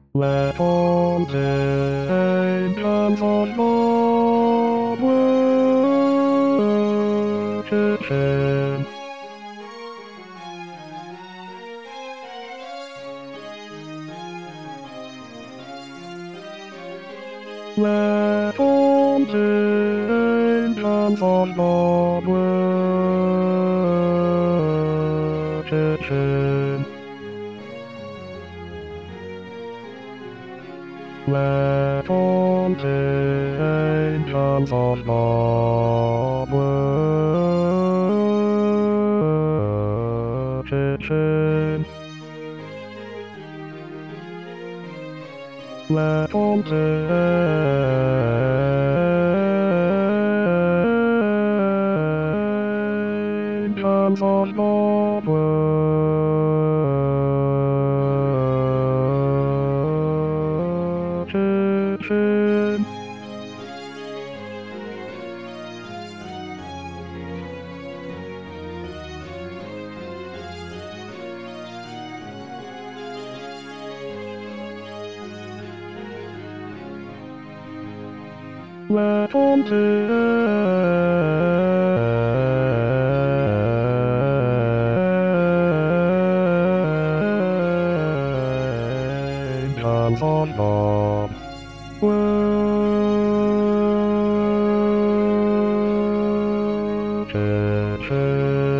Let all the angels of God worship Him. Let all the angels of God worship Him. Let all the angels of God worship Him. Let all the angels of God worship Him. Let all the angels of God worship Him.